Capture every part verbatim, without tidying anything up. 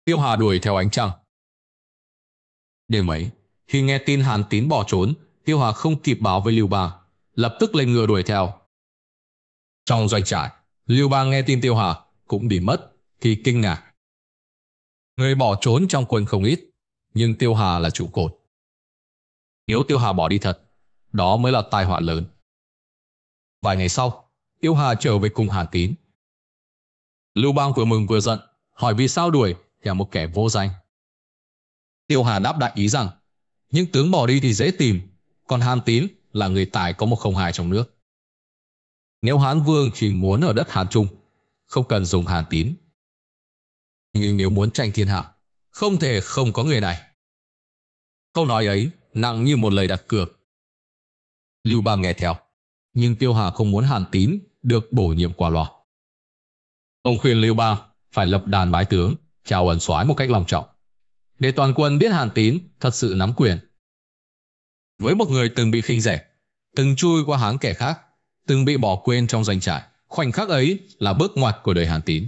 Tiêu Hà đuổi theo ánh trăng. Đêm ấy, khi nghe tin Hàn Tín bỏ trốn, Tiêu Hà không kịp báo với Lưu Bang, lập tức lên ngựa đuổi theo. Trong doanh trại, Lưu Bang nghe tin Tiêu Hà cũng bị mất thì kinh ngạc. Người bỏ trốn trong quân không ít, nhưng Tiêu Hà là trụ cột. Nếu Tiêu Hà bỏ đi thật, đó mới là tai họa lớn. Vài ngày sau, Tiêu Hà trở về cùng Hàn Tín. Lưu Bang vừa mừng vừa giận, hỏi vì sao đuổi theo một kẻ vô danh. Tiêu Hà đáp đại ý rằng những tướng bỏ đi thì dễ tìm, còn Hàn Tín là người tài có một không hai trong nước. Nếu Hán Vương chỉ muốn ở đất Hán Trung, không cần dùng Hàn Tín. Nhưng nếu muốn tranh thiên hạ, không thể không có người này. Câu nói ấy nặng như một lời đặt cược. Lưu Bang nghe theo, nhưng Tiêu Hà không muốn Hàn Tín được bổ nhiệm qua loa. Ông khuyên Lưu Bang phải lập đàn bái tướng, chào ân soái một cách long trọng, để toàn quân biết Hàn Tín thật sự nắm quyền. Với một người từng bị khinh rẻ, từng chui qua háng kẻ khác, từng bị bỏ quên trong doanh trại, khoảnh khắc ấy là bước ngoặt của đời Hàn Tín.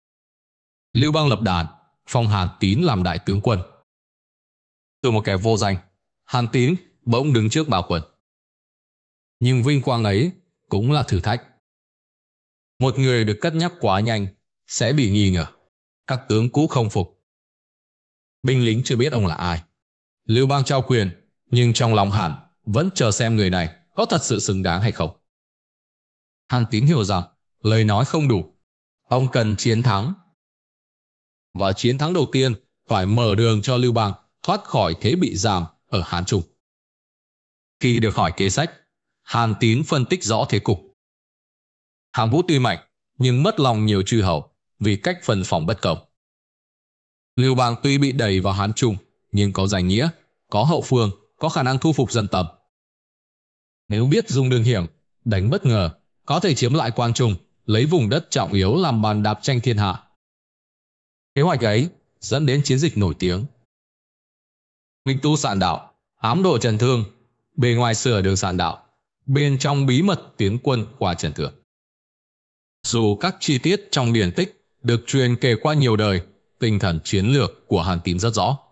Lưu Bang lập đàn, phong Hàn Tín làm đại tướng quân. Từ một kẻ vô danh, Hàn Tín bỗng đứng trước bao quân. Nhưng vinh quang ấy cũng là thử thách. Một người được cất nhắc quá nhanh sẽ bị nghi ngờ. Các tướng cũ không phục. Binh lính chưa biết ông là ai. Lưu Bang trao quyền, nhưng trong lòng Hàn vẫn chờ xem người này có thật sự xứng đáng hay không. Hàn Tín hiểu rằng lời nói không đủ. Ông cần chiến thắng. Và chiến thắng đầu tiên phải mở đường cho Lưu Bang thoát khỏi thế bị giam ở Hán Trung. Khi được hỏi kế sách, Hàn Tín phân tích rõ thế cục. Hàn Vũ tuy mạnh, nhưng mất lòng nhiều chư hầu vì cách phân phòng bất công. Lưu Bang tuy bị đẩy vào Hán Trung, nhưng có danh nghĩa, có hậu phương, có khả năng thu phục dân tâm. Nếu biết dùng đường hiểm, đánh bất ngờ, có thể chiếm lại Quang Trung, lấy vùng đất trọng yếu làm bàn đạp tranh thiên hạ. Kế hoạch ấy dẫn đến chiến dịch nổi tiếng. Minh tu sạn đạo, ám độ Trần Thương, bề ngoài sửa đường sạn đạo, bên trong bí mật tiến quân qua Trần Thượng. Dù các chi tiết trong điển tích được truyền kể qua nhiều đời, tinh thần chiến lược của Hàn Tín rất rõ.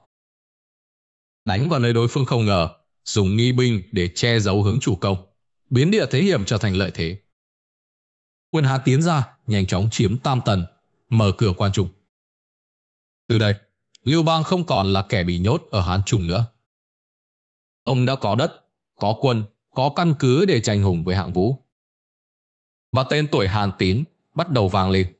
Đánh vào nơi đối phương không ngờ, dùng nghi binh để che giấu hướng chủ công, biến địa thế hiểm trở thành lợi thế. Quân Hán tiến ra, nhanh chóng chiếm Tam Tần, mở cửa Quan Trung. Từ đây, Lưu Bang không còn là kẻ bị nhốt ở Hán Trung nữa. Ông đã có đất, có quân, có căn cứ để tranh hùng với hạng vũ. Và tên tuổi Hàn Tín bắt đầu vang lên.